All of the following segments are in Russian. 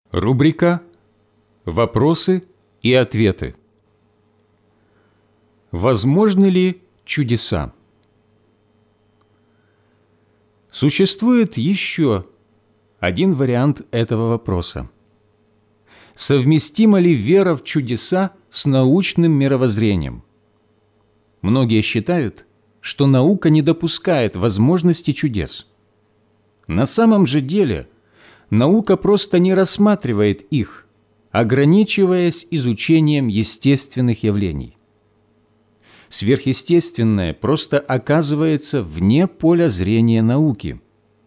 Рубрика «Вопросы и ответы». Возможны ли чудеса? Существует еще один вариант этого вопроса. Совместима ли вера в чудеса с научным мировоззрением? Многие считают, что наука не допускает возможности чудес. На самом же деле наука просто не рассматривает их, ограничиваясь изучением естественных явлений. Сверхъестественное просто оказывается вне поля зрения науки.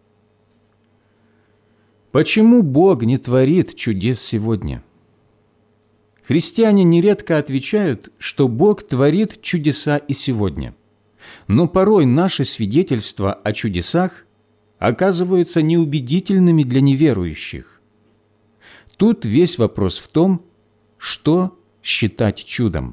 Почему Бог не творит чудес сегодня? Христиане нередко отвечают, что Бог творит чудеса и сегодня. Но порой наши свидетельства о чудесах оказываются неубедительными для неверующих. Тут весь вопрос в том, что считать чудом.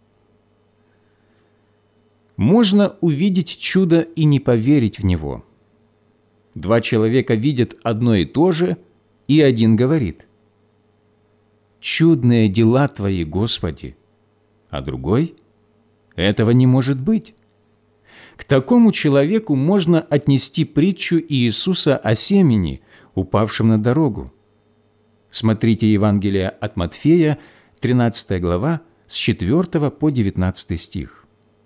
Можно увидеть чудо и не поверить в него. Два человека видят одно и то же, и один говорит: «Чудные дела Твои, Господи», а другой: «Этого не может быть». К такому человеку можно отнести притчу Иисуса о семени, упавшем на дорогу. Смотрите Евангелие от Матфея, 13 глава, с 4 по 19 стих.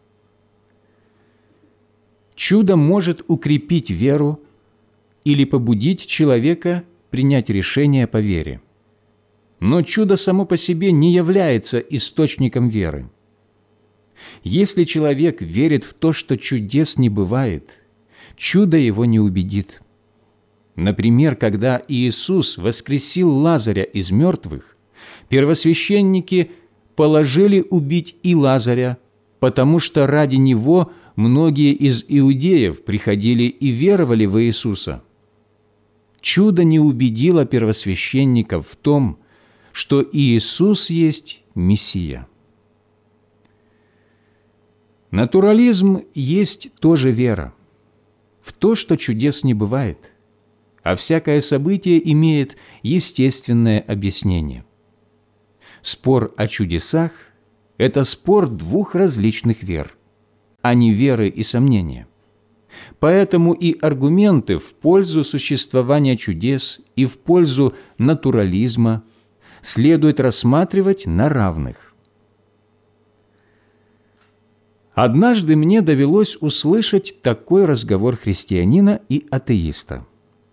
Чудо может укрепить веру или побудить человека принять решение по вере. Но чудо само по себе не является источником веры. Если человек верит в то, что чудес не бывает, чудо его не убедит. Например, когда Иисус воскресил Лазаря из мертвых, первосвященники положили убить и Лазаря, потому что ради него многие из иудеев приходили и веровали в Иисуса. Чудо не убедило первосвященников в том, что Иисус есть Мессия. Натурализм есть тоже вера в то, что чудес не бывает, а всякое событие имеет естественное объяснение. Спор о чудесах – это спор двух различных вер, а не веры и сомнения. Поэтому и аргументы в пользу существования чудес и в пользу натурализма следует рассматривать на равных. Однажды мне довелось услышать такой разговор христианина и атеиста.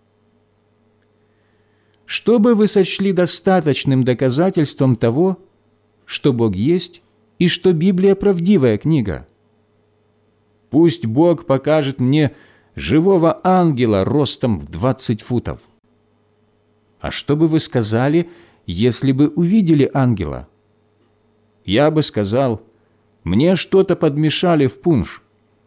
Что бы вы сочли достаточным доказательством того, что Бог есть и что Библия правдивая книга? Пусть Бог покажет мне живого ангела ростом в 20 футов. А что бы вы сказали, если бы увидели ангела? Я бы сказал: мне что-то подмешали в пунш.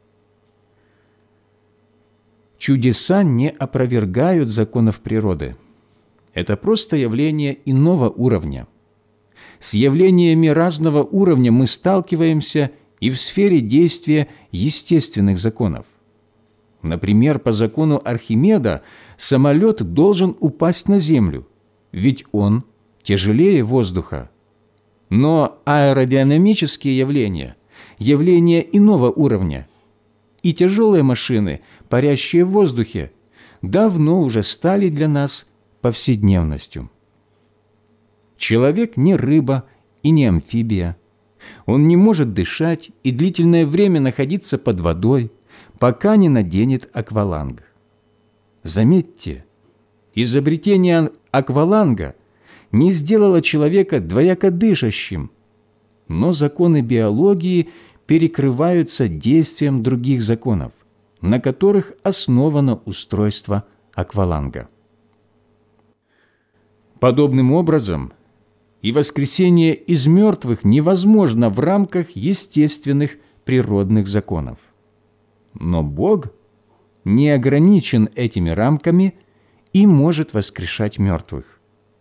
Чудеса не опровергают законов природы. Это просто явление иного уровня. С явлениями разного уровня мы сталкиваемся и в сфере действия естественных законов. Например, по закону Архимеда самолет должен упасть на землю, ведь он тяжелее воздуха. Но аэродинамические явления – явления иного уровня, и тяжелые машины, парящие в воздухе, давно уже стали для нас повседневностью. Человек не рыба и не амфибия. Он не может дышать и длительное время находиться под водой, пока не наденет акваланг. Заметьте, изобретение акваланга не сделало человека двояко дышащим, но законы биологии перекрываются действием других законов, на которых основано устройство акваланга. Подобным образом, и воскресение из мертвых невозможно в рамках естественных природных законов. Но Бог не ограничен этими рамками и может воскрешать мертвых.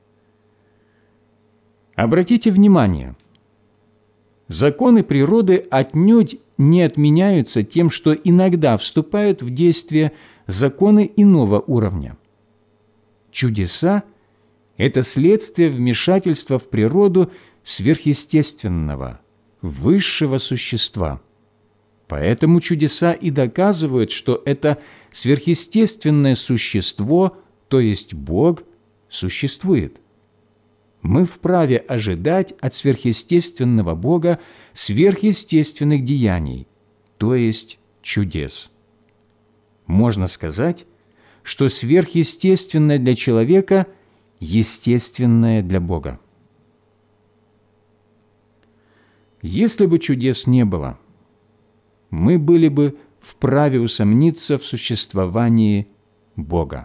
Обратите внимание, законы природы отнюдь не отменяются тем, что иногда вступают в действие законы иного уровня. Чудеса это следствие вмешательства в природу сверхъестественного, высшего существа. Поэтому чудеса и доказывают, что это сверхъестественное существо, то есть Бог, существует. Мы вправе ожидать от сверхъестественного Бога сверхъестественных деяний, то есть чудес. Можно сказать, что сверхъестественное для человека – естественное для Бога. Если бы чудес не было, мы были бы вправе усомниться в существовании Бога.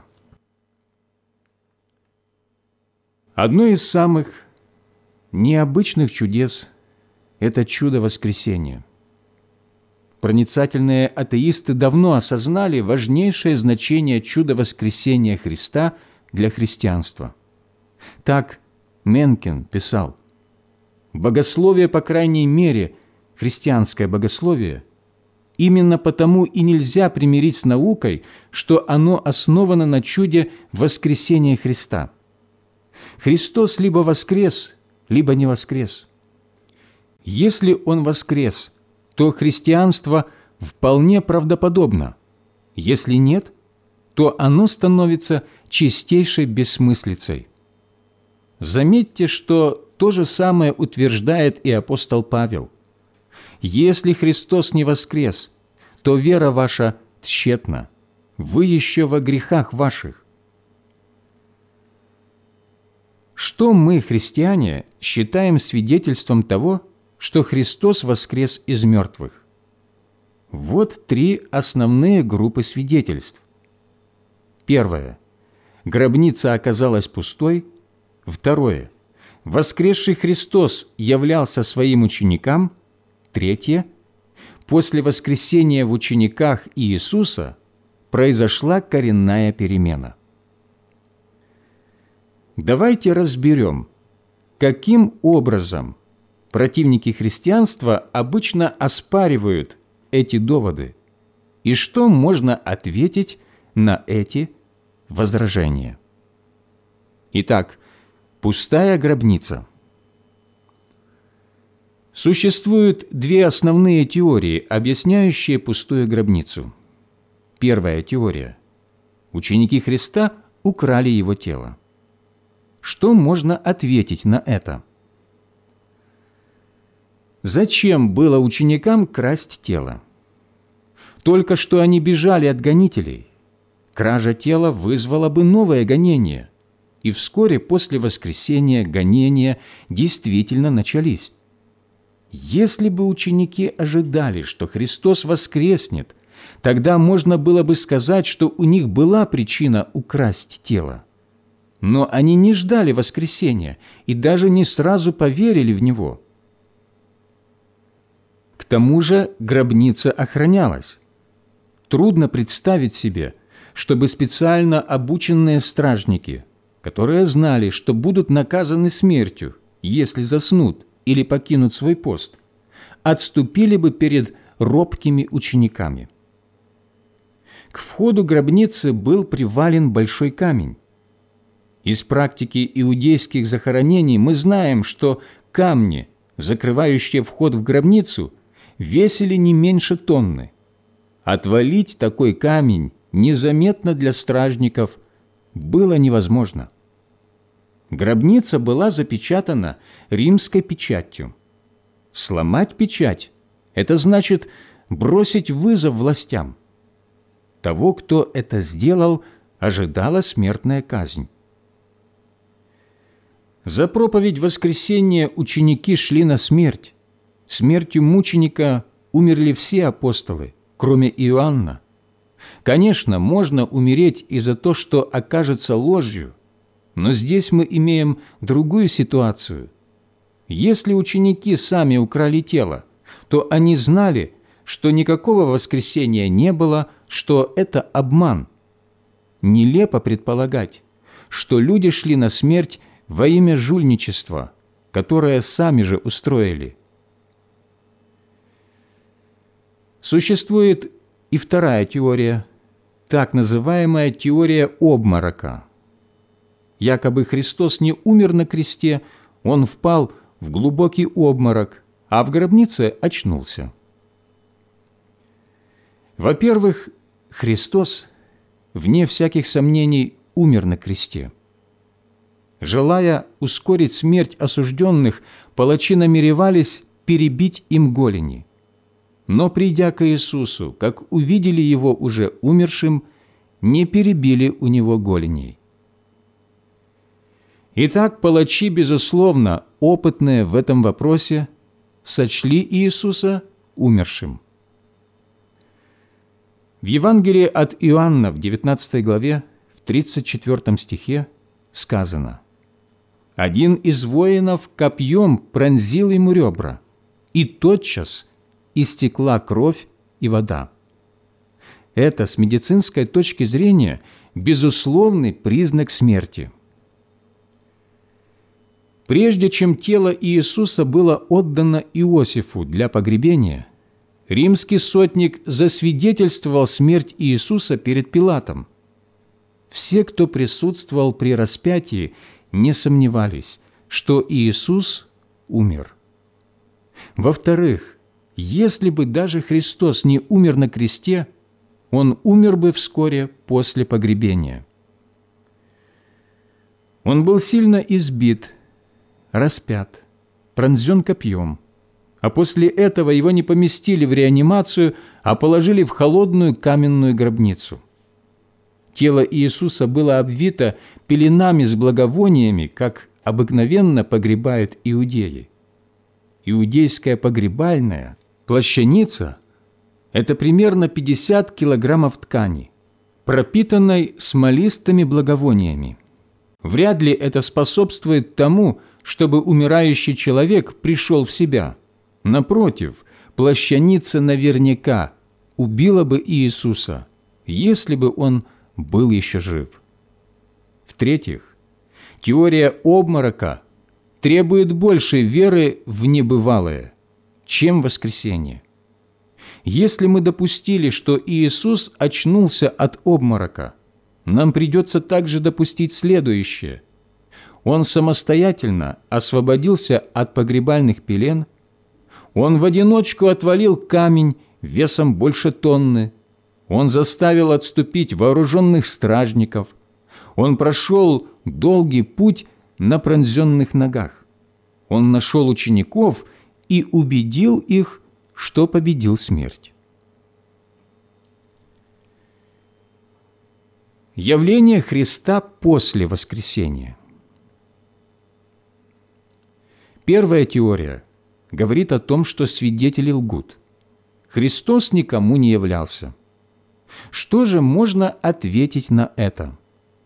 Одно из самых необычных чудес – это чудо воскресения. Проницательные атеисты давно осознали важнейшее значение чуда воскресения Христа для христианства. Так Менкен писал: «Богословие, по крайней мере, христианское богословие, именно потому и нельзя примирить с наукой, что оно основано на чуде воскресения Христа. Христос либо воскрес, либо не воскрес. Если Он воскрес, то христианство вполне правдоподобно. Если нет, то оно становится чистейшей бессмыслицей». Заметьте, что то же самое утверждает и апостол Павел. «Если Христос не воскрес, то вера ваша тщетна, вы еще во грехах ваших». Что мы, христиане, считаем свидетельством того, что Христос воскрес из мертвых? Вот 3 основные группы свидетельств. Первое. Гробница оказалась пустой. Второе. Воскресший Христос являлся своим ученикам. Третье. После воскресения в учениках Иисуса произошла коренная перемена. Давайте разберем, каким образом противники христианства обычно оспаривают эти доводы и что можно ответить на эти возражения. Итак, пустая гробница. Существуют 2 основные теории, объясняющие пустую гробницу. Первая теория. Ученики Христа украли Его тело. Что можно ответить на это? Зачем было ученикам красть тело? Только что они бежали от гонителей. Кража тела вызвала бы новое гонение, и вскоре после воскресения гонения действительно начались. Если бы ученики ожидали, что Христос воскреснет, тогда можно было бы сказать, что у них была причина украсть тело. Но они не ждали воскресения и даже не сразу поверили в Него. К тому же гробница охранялась. Трудно представить себе, чтобы специально обученные стражники, которые знали, что будут наказаны смертью, если заснут или покинут свой пост, отступили бы перед робкими учениками. К входу гробницы был привален большой камень. Из практики иудейских захоронений мы знаем, что камни, закрывающие вход в гробницу, весили не меньше тонны. Отвалить такой камень незаметно для стражников было невозможно. Гробница была запечатана римской печатью. Сломать печать – это значит бросить вызов властям. Того, кто это сделал, ожидала смертная казнь. За проповедь воскресения ученики шли на смерть. Смертью мученика умерли все апостолы, кроме Иоанна. Конечно, можно умереть и за то, что окажется ложью, но здесь мы имеем другую ситуацию. Если ученики сами украли тело, то они знали, что никакого воскресения не было, что это обман. Нелепо предполагать, что люди шли на смерть во имя жульничества, которое сами же устроили. Существует и вторая теория, так называемая теория обморока. Якобы Христос не умер на кресте, Он впал в глубокий обморок, а в гробнице очнулся. Во-первых, Христос, вне всяких сомнений, умер на кресте. Желая ускорить смерть осужденных, палачи намеревались перебить им голени. Но, придя к Иисусу, как увидели Его уже умершим, не перебили у Него голеней. Итак, палачи, безусловно, опытные в этом вопросе, сочли Иисуса умершим. В Евангелии от Иоанна в 19 главе, в 34 стихе сказано: «Один из воинов копьем пронзил ему ребра, и тотчас истекла кровь и вода». Это с медицинской точки зрения безусловный признак смерти. Прежде чем тело Иисуса было отдано Иосифу для погребения, римский сотник засвидетельствовал смерть Иисуса перед Пилатом. Все, кто присутствовал при распятии, не сомневались, что Иисус умер. Во-вторых, если бы даже Христос не умер на кресте, Он умер бы вскоре после погребения. Он был сильно избит, распят, пронзен копьем, а после этого Его не поместили в реанимацию, а положили в холодную каменную гробницу. Тело Иисуса было обвито пеленами с благовониями, как обыкновенно погребают иудеи. Иудейская погребальная плащаница – это примерно 50 килограммов ткани, пропитанной смолистыми благовониями. Вряд ли это способствует тому, чтобы умирающий человек пришел в себя. Напротив, плащаница наверняка убила бы Иисуса, если бы Он был еще жив. В-третьих, теория обморока требует большей веры в небывалое, чем воскресение. Если мы допустили, что Иисус очнулся от обморока, нам придется также допустить следующее. Он самостоятельно освободился от погребальных пелен, Он в одиночку отвалил камень весом больше тонны, Он заставил отступить вооруженных стражников, Он прошел долгий путь на пронзенных ногах, Он нашел учеников и убедил их, что победил смерть. Явление Христа после воскресения. Первая теория говорит о том, что свидетели лгут. Христос никому не являлся. Что же можно ответить на это?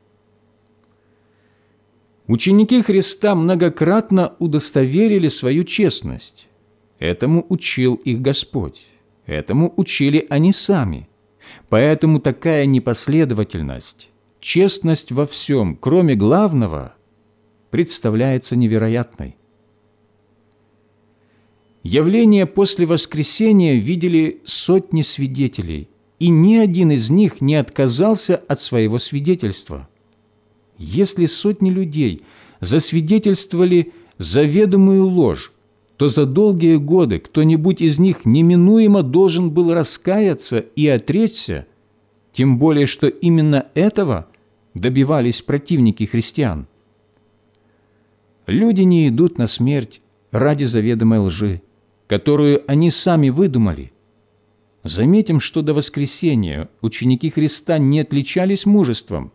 Ученики Христа многократно удостоверили свою честность. Этому учил их Господь. Этому учили они сами. Поэтому такая непоследовательность, честность во всем, кроме главного, представляется невероятной. Явление после воскресения видели сотни свидетелей, и ни один из них не отказался от своего свидетельства. Если сотни людей засвидетельствовали заведомую ложь, то за долгие годы кто-нибудь из них неминуемо должен был раскаяться и отречься, тем более что именно этого добивались противники христиан. Люди не идут на смерть ради заведомой лжи, которую они сами выдумали. Заметим, что до воскресения ученики Христа не отличались мужеством.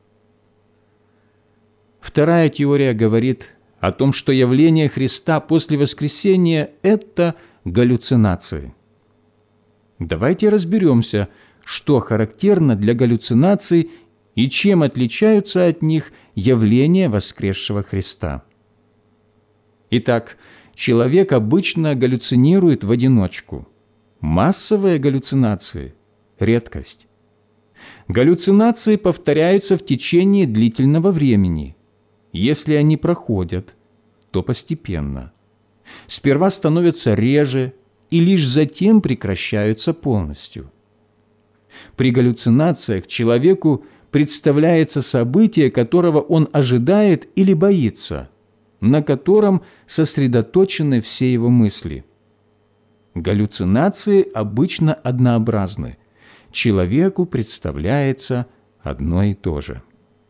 Вторая теория говорит о том, что явление Христа после воскресения – это галлюцинации. Давайте разберемся, что характерно для галлюцинаций и чем отличаются от них явления воскресшего Христа. Итак, человек обычно галлюцинирует в одиночку. Массовые галлюцинации – редкость. Галлюцинации повторяются в течение длительного времени. Если они проходят, то постепенно. Сперва становятся реже и лишь затем прекращаются полностью. При галлюцинациях человеку представляется событие, которого он ожидает или боится, на котором сосредоточены все его мысли. Галлюцинации обычно однообразны. Человеку представляется одно и то же.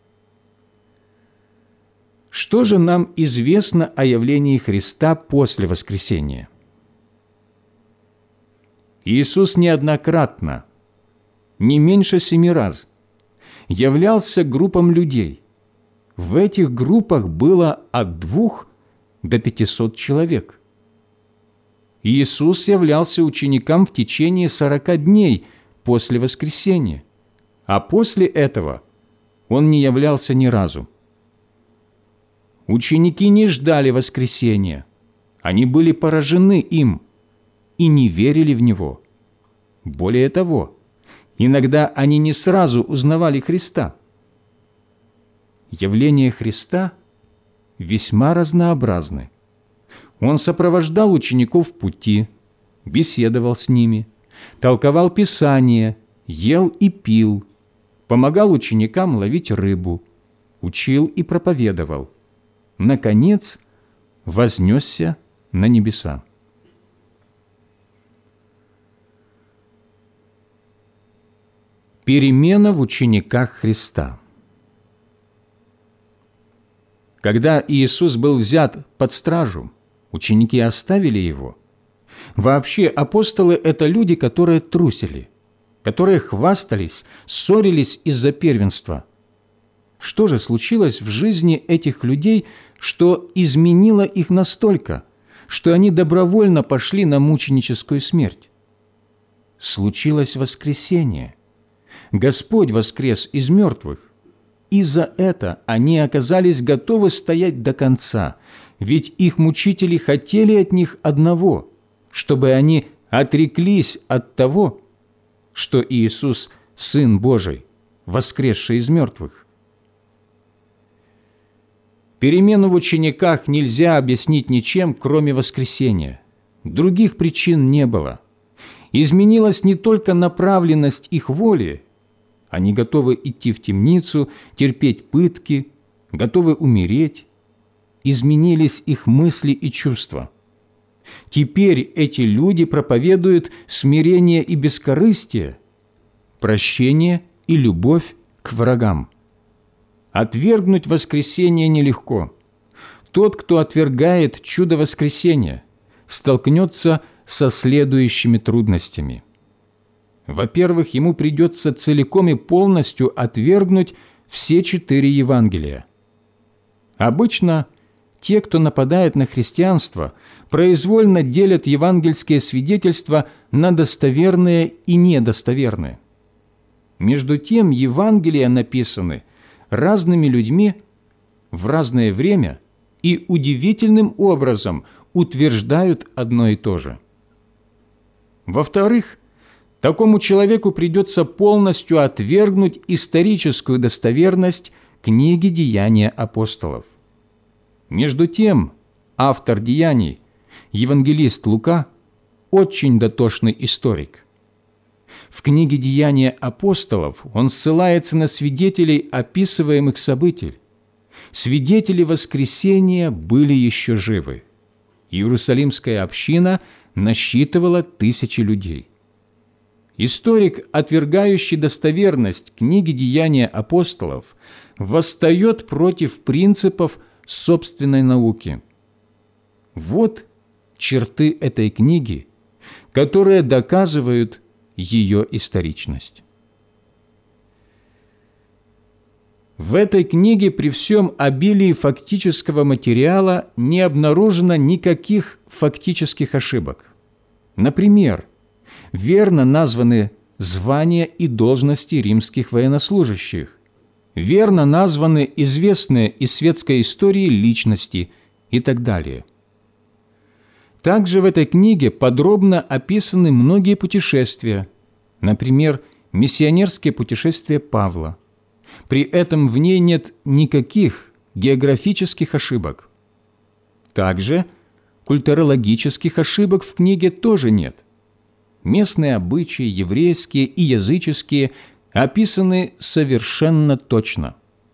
Что же нам известно о явлении Христа после воскресения? Иисус неоднократно, не меньше 7 раз, являлся группам людей. В этих группах было от 2 до 500 человек. Иисус являлся ученикам в течение 40 дней после воскресения, а после этого Он не являлся ни разу. Ученики не ждали воскресения, они были поражены им и не верили в Него. Более того, иногда они не сразу узнавали Христа. Явления Христа весьма разнообразны. Он сопровождал учеников в пути, беседовал с ними, толковал Писание, ел и пил, помогал ученикам ловить рыбу, учил и проповедовал. Наконец, вознесся на небеса. Перемена в учениках Христа. Когда Иисус был взят под стражу, ученики оставили Его. Вообще, апостолы – это люди, которые трусили, которые хвастались, ссорились из-за первенства. Что же случилось в жизни этих людей, что изменило их настолько, что они добровольно пошли на мученическую смерть? Случилось воскресение. Господь воскрес из мертвых. И за это они оказались готовы стоять до конца, ведь их мучители хотели от них одного, чтобы они отреклись от того, что Иисус – Сын Божий, воскресший из мертвых. Перемену в учениках нельзя объяснить ничем, кроме воскресения. Других причин не было. Изменилась не только направленность их воли. Они готовы идти в темницу, терпеть пытки, готовы умереть. Изменились их мысли и чувства. Теперь эти люди проповедуют смирение и бескорыстие, прощение и любовь к врагам. Отвергнуть воскресение нелегко. Тот, кто отвергает чудо воскресения, столкнется со следующими трудностями. Во-первых, ему придется целиком и полностью отвергнуть все 4 Евангелия. Обычно те, кто нападает на христианство, произвольно делят евангельские свидетельства на достоверные и недостоверные. Между тем, Евангелия написаны разными людьми в разное время и удивительным образом утверждают одно и то же. Во-вторых, такому человеку придется полностью отвергнуть историческую достоверность книги «Деяния апостолов». Между тем, автор «Деяний», евангелист Лука, очень дотошный историк. В книге «Деяния апостолов» он ссылается на свидетелей описываемых событий. Свидетели воскресения были еще живы. Иерусалимская община насчитывала 1000 людей. Историк, отвергающий достоверность книги «Деяния апостолов», восстает против принципов собственной науки. Вот черты этой книги, которые доказывают ее историчность. В этой книге при всем обилии фактического материала не обнаружено никаких фактических ошибок. Например, верно названы звания и должности римских военнослужащих, верно названы известные из светской истории личности и так далее. Также в этой книге подробно описаны многие путешествия, например, миссионерские путешествия Павла. При этом в ней нет никаких географических ошибок. Также культурологических ошибок в книге тоже нет. Местные обычаи, еврейские и языческие, описаны совершенно точно.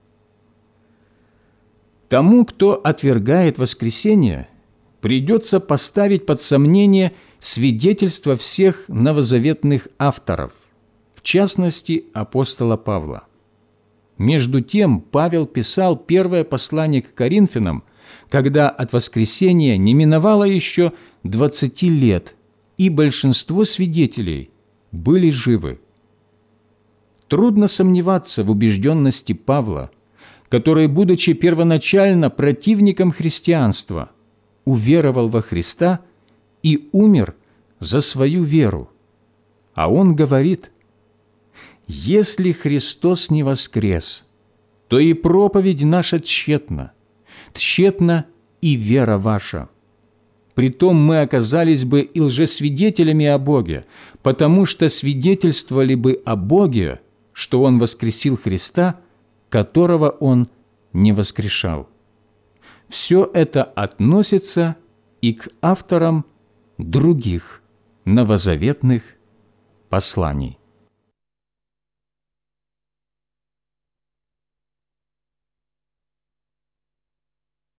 Тому, кто отвергает воскресение, придется поставить под сомнение свидетельство всех новозаветных авторов, в частности, апостола Павла. Между тем, Павел писал первое послание к Коринфянам, когда от воскресения не миновало еще 20 лет, и большинство свидетелей были живы. Трудно сомневаться в убежденности Павла, который, будучи первоначально противником христианства, уверовал во Христа и умер за свою веру. А он говорит: «Если Христос не воскрес, то и проповедь наша тщетна, тщетна и вера ваша. Притом мы оказались бы и лжесвидетелями о Боге, потому что свидетельствовали бы о Боге, что Он воскресил Христа, которого Он не воскрешал». Все это относится и к авторам других новозаветных посланий.